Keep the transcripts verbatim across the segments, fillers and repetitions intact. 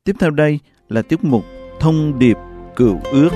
Tiếp theo đây là tiết mục Thông điệp Cựu ước.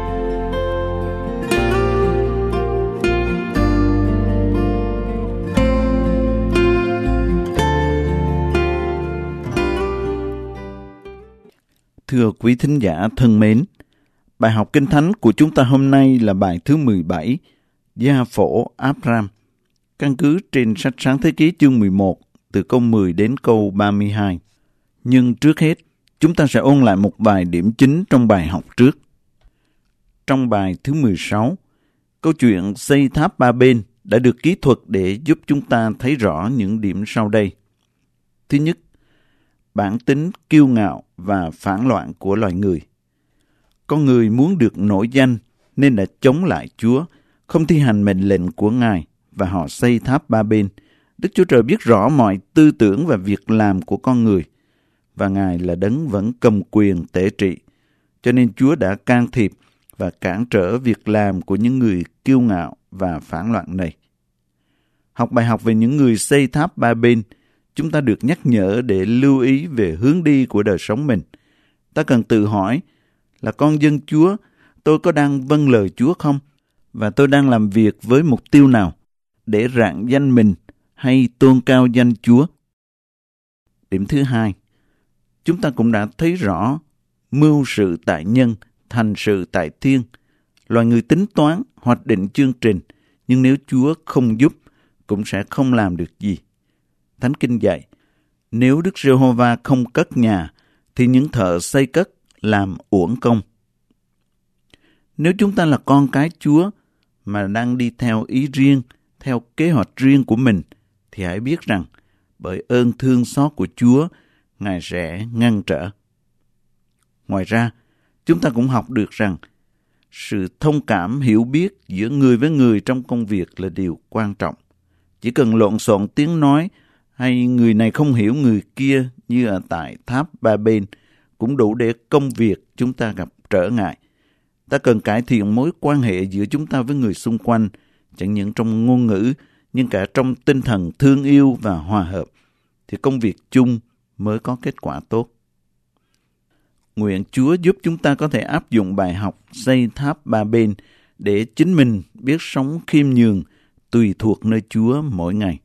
Thưa quý thính giả thân mến, bài học Kinh Thánh của chúng ta hôm nay là bài thứ mười bảy, Gia phổ Áp-ram, căn cứ trên sách Sáng Thế Ký chương mười một, từ câu mười đến câu ba mươi hai. Nhưng trước hết, chúng ta sẽ ôn lại một vài điểm chính trong bài học trước. Trong bài thứ mười sáu, câu chuyện xây tháp ba bên đã được kỹ thuật để giúp chúng ta thấy rõ những điểm sau đây. Thứ nhất, bản tính kiêu ngạo và phản loạn của loài người. Con người muốn được nổi danh nên đã chống lại Chúa, không thi hành mệnh lệnh của Ngài và họ xây tháp ba bên. Đức Chúa Trời biết rõ mọi tư tưởng và việc làm của con người và Ngài là đấng vẫn cầm quyền tể trị. Cho nên Chúa đã can thiệp và cản trở việc làm của những người kiêu ngạo và phản loạn này. Học bài học về những người xây tháp ba bên, chúng ta được nhắc nhở để lưu ý về hướng đi của đời sống mình. Ta cần tự hỏi là con dân Chúa, tôi có đang vâng lời Chúa không? Và tôi đang làm việc với mục tiêu nào? Để rạng danh mình hay tôn cao danh Chúa? Điểm thứ hai, chúng ta cũng đã thấy rõ mưu sự tại nhân, thành sự tại thiên. Loài người tính toán, hoạch định chương trình, nhưng nếu Chúa không giúp, cũng sẽ không làm được gì. Thánh Kinh dạy, nếu Đức Giê-hô-va không cất nhà, thì những thợ xây cất làm uổng công. Nếu chúng ta là con cái Chúa mà đang đi theo ý riêng, theo kế hoạch riêng của mình, thì hãy biết rằng bởi ơn thương xót của Chúa, Ngài sẽ ngăn trở. Ngoài ra, chúng ta cũng học được rằng sự thông cảm, hiểu biết giữa người với người trong công việc là điều quan trọng. Chỉ cần lộn xộn tiếng nói hay người này không hiểu người kia như ở tại tháp ba bên cũng đủ để công việc chúng ta gặp trở ngại. Ta cần cải thiện mối quan hệ giữa chúng ta với người xung quanh, chẳng những trong ngôn ngữ, nhưng cả trong tinh thần thương yêu và hòa hợp, thì công việc chung mới có kết quả tốt. Nguyện Chúa giúp chúng ta có thể áp dụng bài học xây tháp ba bên để chính mình biết sống khiêm nhường, tùy thuộc nơi Chúa mỗi ngày.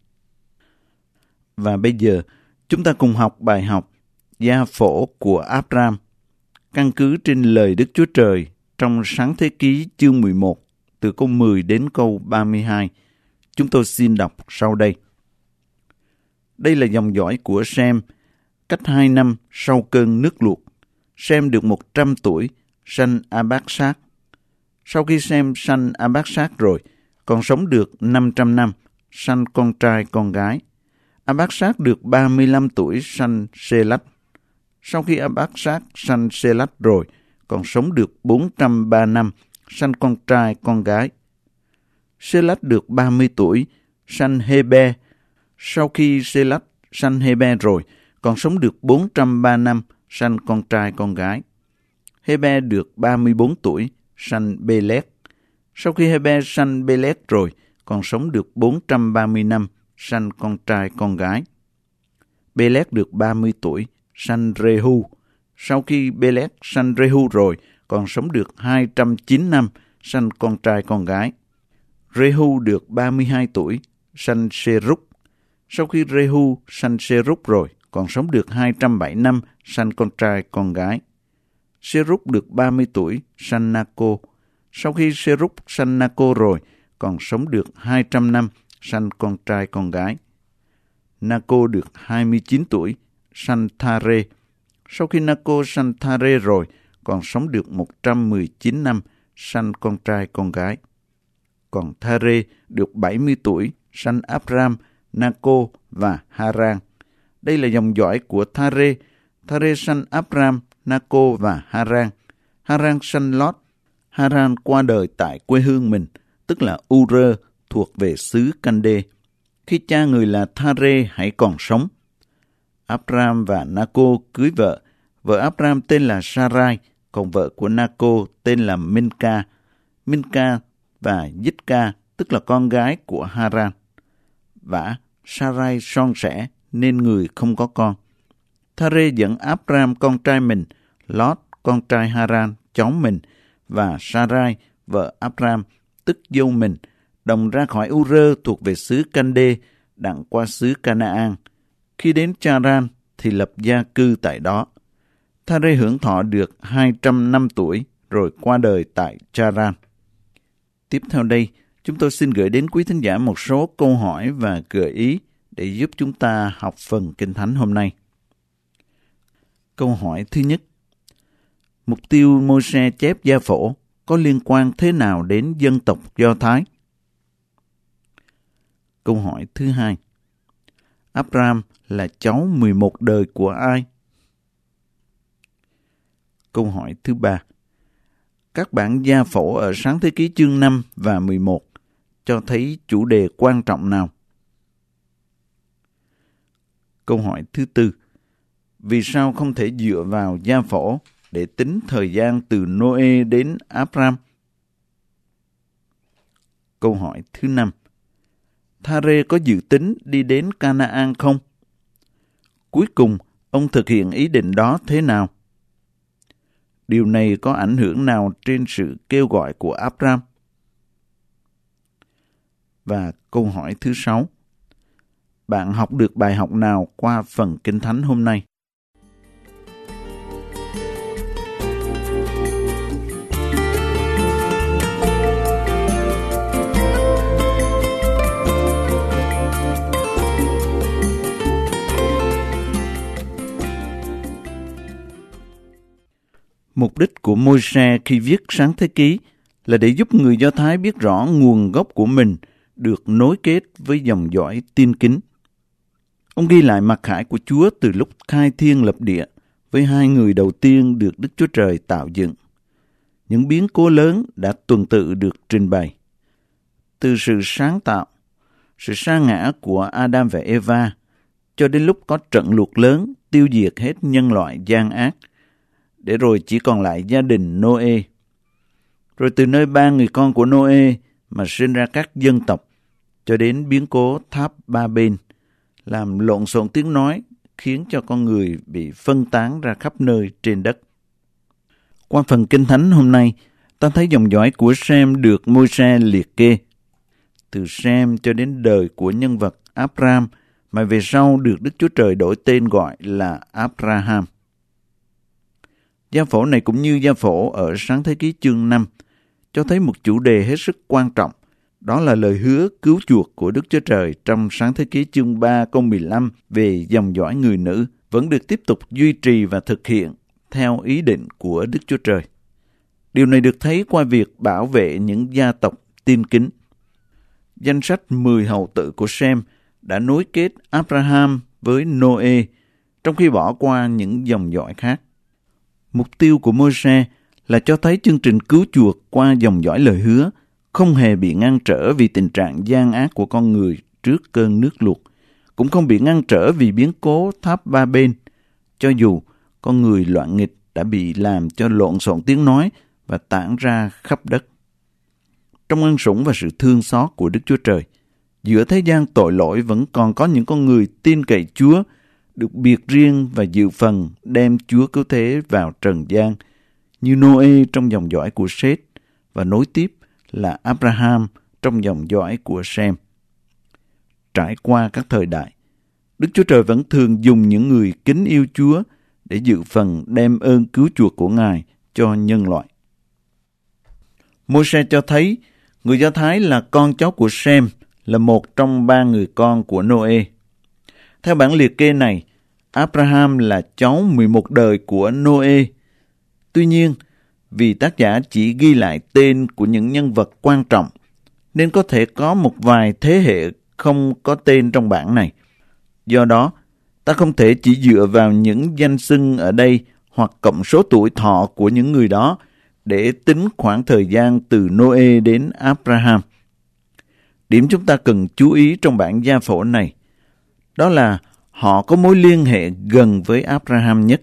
Và bây giờ, chúng ta cùng học bài học Gia phổ của Áp-ram, căn cứ trên lời Đức Chúa Trời trong Sáng Thế Ký chương mười một, từ câu mười đến câu ba mươi hai. Chúng tôi xin đọc sau đây. Đây là dòng dõi của Sem, cách hai năm sau cơn nước luộc. Sem được một trăm tuổi, sanh A-bác-sát. Sau khi Sem sanh A-bác-sát rồi, còn sống được năm trăm năm, sanh con trai con gái. A-bác-sát được ba mươi lăm tuổi, sanh Sê-lách. Sau khi A-bác-sát sanh Sê-lách rồi, còn sống được bốn trăm ba năm, sanh con trai con gái. Sê-lách được ba mươi tuổi, sanh Hê-be. Sau khi Sê-lách sanh Hê-be rồi, còn sống được bốn trăm ba năm, sanh con trai con gái. Hê-be được ba mươi bốn tuổi, sanh Bê-lét. Sau khi Hê-be sanh Bê-lét rồi, còn sống được bốn trăm ba mươi năm, sanh con trai con gái. Bê-lét được ba mươi tuổi, sanh Rê-hu. Sau khi Bê-lét sanh Rê-hu rồi, còn sống được hai trăm chín năm, sanh con trai con gái. Rê-hu được ba mươi hai tuổi, sanh Sê-rúc. Sau khi Rê-hu sanh Sê-rúc rồi, còn sống được hai trăm bảy năm, sanh con trai con gái. Sê-rúc được ba mươi tuổi, sanh Na-cô. Sau khi Sê-rúc sanh Na-cô rồi, còn sống được hai trăm năm, sanh con trai con gái. Na-cô được hai mươi chín tuổi, sanh Tha-rê. Sau khi Na-cô sanh Tha-rê rồi, còn sống được một trăm mười chín năm, sanh con trai con gái. Còn Tha-rê được bảy mươi tuổi, sanh Áp-ram, Na-cô và Ha-ran. Đây là dòng dõi của Tha-rê. Tha-rê sanh Áp-ram, Na-cô và Ha-ran. Ha-ran sanh Lót. Ha-ran qua đời tại quê hương mình, tức là U-rơ, thuộc về xứ Canh-đê, khi cha người là Tha-rê hãy còn sống. Áp-ram và Na-cô cưới vợ. Vợ Áp-ram tên là Sa-rai, còn vợ của Na-cô tên là Min-ca. Min-ca và Dít-ca, tức là con gái của Ha-ran. Vả, Sa-rai son sẻ nên người không có con. Tha-rê dẫn Áp-ram con trai mình, Lót con trai Ha-ran cháu mình và Sa-rai vợ Áp-ram tức dâu mình đồng ra khỏi U-rơ thuộc về xứ Can-đê đặng qua xứ Ca-na-an. Khi đến Cha-ran thì lập gia cư tại đó. Tha-rê hưởng thọ được hai trăm năm tuổi rồi qua đời tại Cha-ran. Tiếp theo đây, chúng tôi xin gửi đến quý thính giả một số câu hỏi và gợi ý để giúp chúng ta học phần Kinh Thánh hôm nay. Câu hỏi thứ nhất: mục tiêu Môi-se chép gia phổ có liên quan thế nào đến dân tộc Do Thái? Câu hỏi thứ hai: Áp-ram là cháu mười một đời của ai? Câu hỏi thứ ba: các bản gia phổ ở Sáng Thế Ký chương năm và mười một cho thấy chủ đề quan trọng nào? Câu hỏi thứ tư: vì sao không thể dựa vào gia phổ để tính thời gian từ Nô-ê đến Áp-ram? Câu hỏi thứ năm: Tha-rê có dự tính đi đến Ca-na-an không? Cuối cùng, ông thực hiện ý định đó thế nào? Điều này có ảnh hưởng nào trên sự kêu gọi của Áp-ram? Và câu hỏi thứ sáu: bạn học được bài học nào qua phần Kinh Thánh hôm nay? Mục đích của Môi-se khi viết Sáng Thế Ký là để giúp người Do Thái biết rõ nguồn gốc của mình được nối kết với dòng dõi tiên kính. Ông ghi lại mặc khải của Chúa từ lúc khai thiên lập địa với hai người đầu tiên được Đức Chúa Trời tạo dựng. Những biến cố lớn đã tuần tự được trình bày. Từ sự sáng tạo, sự sa ngã của Adam và Eva, cho đến lúc có trận lụt lớn tiêu diệt hết nhân loại gian ác, để rồi chỉ còn lại gia đình Nô-ê. Rồi từ nơi ba người con của Nô-ê mà sinh ra các dân tộc, cho đến biến cố tháp Ba-bên, làm lộn xộn tiếng nói, khiến cho con người bị phân tán ra khắp nơi trên đất. Qua phần Kinh Thánh hôm nay, ta thấy dòng dõi của Sem được Môi-se liệt kê. Từ Sem cho đến đời của nhân vật Áp-ram, mà về sau được Đức Chúa Trời đổi tên gọi là Áp-ra-ham. Gia phổ này cũng như gia phổ ở Sáng Thế Ký chương năm, cho thấy một chủ đề hết sức quan trọng. Đó là lời hứa cứu chuộc của Đức Chúa Trời trong Sáng Thế Ký chương ba câu mười lăm về dòng dõi người nữ vẫn được tiếp tục duy trì và thực hiện theo ý định của Đức Chúa Trời. Điều này được thấy qua việc bảo vệ những gia tộc tiên kính. Danh sách mười hầu tử của Sem đã nối kết Abraham với Nô-ê, trong khi bỏ qua những dòng dõi khác. Mục tiêu của Môi-se là cho thấy chương trình cứu chuộc qua dòng dõi lời hứa không hề bị ngăn trở vì tình trạng gian ác của con người trước cơn nước lụt, cũng không bị ngăn trở vì biến cố tháp Ba-bên, cho dù con người loạn nghịch đã bị làm cho lộn xộn tiếng nói và tản ra khắp đất. Trong ân sủng và sự thương xót của Đức Chúa Trời, giữa thế gian tội lỗi vẫn còn có những con người tin cậy Chúa, được biệt riêng và dự phần đem Chúa cứu thế vào trần gian, như Nô-ê trong dòng dõi của Sết và nối tiếp là Abraham trong dòng dõi của Sem. Trải qua các thời đại, Đức Chúa Trời vẫn thường dùng những người kính yêu Chúa để dự phần đem ơn cứu chuộc của Ngài cho nhân loại. Môi-se cho thấy người Do Thái là con cháu của Sem, là một trong ba người con của Nô-ê. Theo bản liệt kê này, Abraham là cháu mười một đời của Nô-ê. Tuy nhiên, vì tác giả chỉ ghi lại tên của những nhân vật quan trọng, nên có thể có một vài thế hệ không có tên trong bản này. Do đó, ta không thể chỉ dựa vào những danh xưng ở đây hoặc cộng số tuổi thọ của những người đó để tính khoảng thời gian từ Nô-ê đến Abraham. Điểm chúng ta cần chú ý trong bản gia phổ này, đó là họ có mối liên hệ gần với Abraham nhất.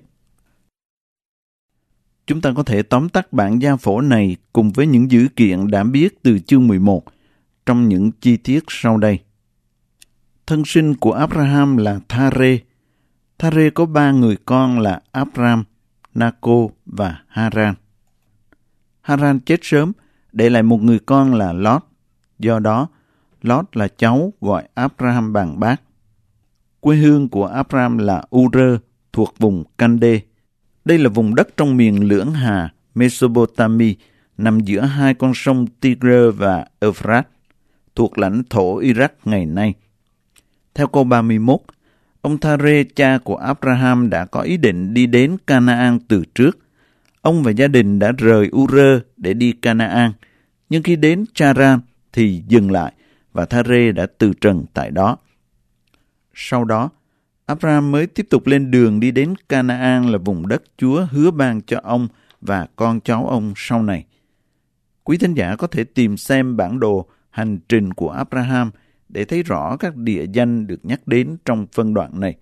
Chúng ta có thể tóm tắt bản gia phổ này cùng với những dữ kiện đã biết từ chương mười một trong những chi tiết sau đây. Thân sinh của Abraham là Tha-rê. Thare có ba người con là Abram, Naco và Haran. Haran chết sớm, để lại một người con là Lót. Do đó, Lót là cháu gọi Abraham bằng bác. Quê hương của Abraham là Ur thuộc vùng Cande. Đây là vùng đất trong miền Lưỡng Hà, Mesopotamia, nằm giữa hai con sông Tigre và Euphrates, thuộc lãnh thổ Iraq ngày nay. Theo câu ba mươi mốt, ông Thare, cha của Abraham, đã có ý định đi đến Canaan từ trước. Ông và gia đình đã rời Ur để đi Canaan, nhưng khi đến Charan thì dừng lại và Thare đã từ trần tại đó. Sau đó, Abraham mới tiếp tục lên đường đi đến Canaan, là vùng đất Chúa hứa ban cho ông và con cháu ông sau này. Quý thính giả có thể tìm xem bản đồ hành trình của Abraham để thấy rõ các địa danh được nhắc đến trong phân đoạn này.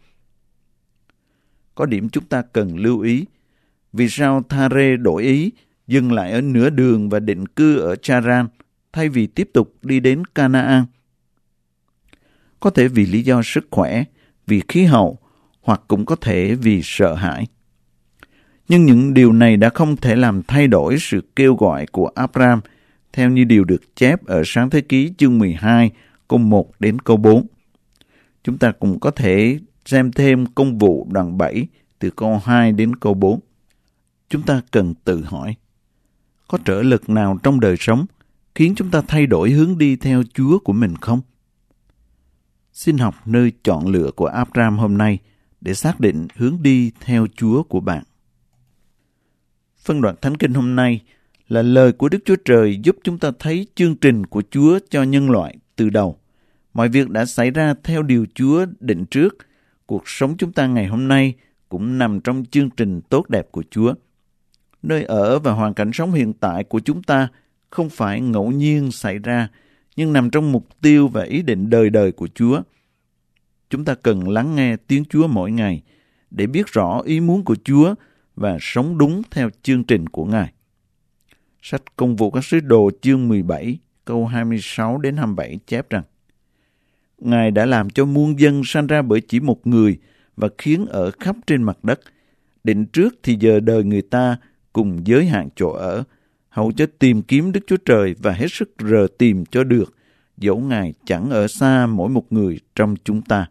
Có điểm chúng ta cần lưu ý. Vì sao Thare đổi ý, dừng lại ở nửa đường và định cư ở Charan, thay vì tiếp tục đi đến Canaan? Có thể vì lý do sức khỏe, vì khí hậu, hoặc cũng có thể vì sợ hãi. Nhưng những điều này đã không thể làm thay đổi sự kêu gọi của Abraham, theo như điều được chép ở Sáng Thế Ký chương mười hai, câu một đến câu bốn. Chúng ta cũng có thể xem thêm Công vụ đoạn bảy, từ câu hai đến câu bốn. Chúng ta cần tự hỏi, có trở lực nào trong đời sống khiến chúng ta thay đổi hướng đi theo Chúa của mình không? Xin học nơi chọn lựa của Abraham hôm nay để xác định hướng đi theo Chúa của bạn. Phân đoạn Thánh Kinh hôm nay là lời của Đức Chúa Trời giúp chúng ta thấy chương trình của Chúa cho nhân loại từ đầu. Mọi việc đã xảy ra theo điều Chúa định trước. Cuộc sống chúng ta ngày hôm nay cũng nằm trong chương trình tốt đẹp của Chúa. Nơi ở và hoàn cảnh sống hiện tại của chúng ta không phải ngẫu nhiên xảy ra, nhưng nằm trong mục tiêu và ý định đời đời của Chúa. Chúng ta cần lắng nghe tiếng Chúa mỗi ngày để biết rõ ý muốn của Chúa và sống đúng theo chương trình của Ngài. Sách Công vụ các sứ đồ chương mười bảy, câu hai mươi sáu đến hai mươi bảy chép rằng: Ngài đã làm cho muôn dân sanh ra bởi chỉ một người và khiến ở khắp trên mặt đất. Định trước thì giờ đời người ta cùng giới hạn chỗ ở, hầu cho tìm kiếm Đức Chúa Trời và hết sức rờ tìm cho được, dẫu Ngài chẳng ở xa mỗi một người trong chúng ta.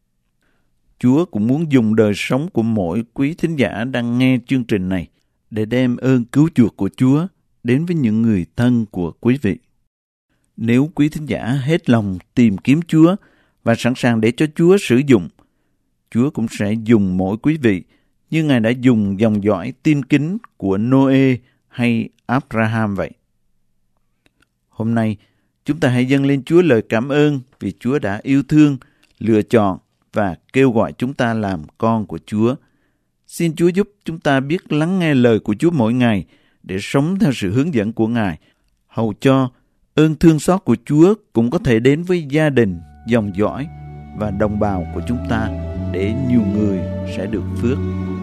Chúa cũng muốn dùng đời sống của mỗi quý thính giả đang nghe chương trình này để đem ơn cứu chuộc của Chúa đến với những người thân của quý vị. Nếu quý thính giả hết lòng tìm kiếm Chúa và sẵn sàng để cho Chúa sử dụng, Chúa cũng sẽ dùng mỗi quý vị như Ngài đã dùng dòng dõi tin kính của Noe hay Abraham vậy. Hôm nay, chúng ta hãy dâng lên Chúa lời cảm ơn vì Chúa đã yêu thương, lựa chọn và kêu gọi chúng ta làm con của Chúa. Xin Chúa giúp chúng ta biết lắng nghe lời của Chúa mỗi ngày để sống theo sự hướng dẫn của Ngài, hầu cho ơn thương xót của Chúa cũng có thể đến với gia đình, dòng dõi và đồng bào của chúng ta để nhiều người sẽ được phước.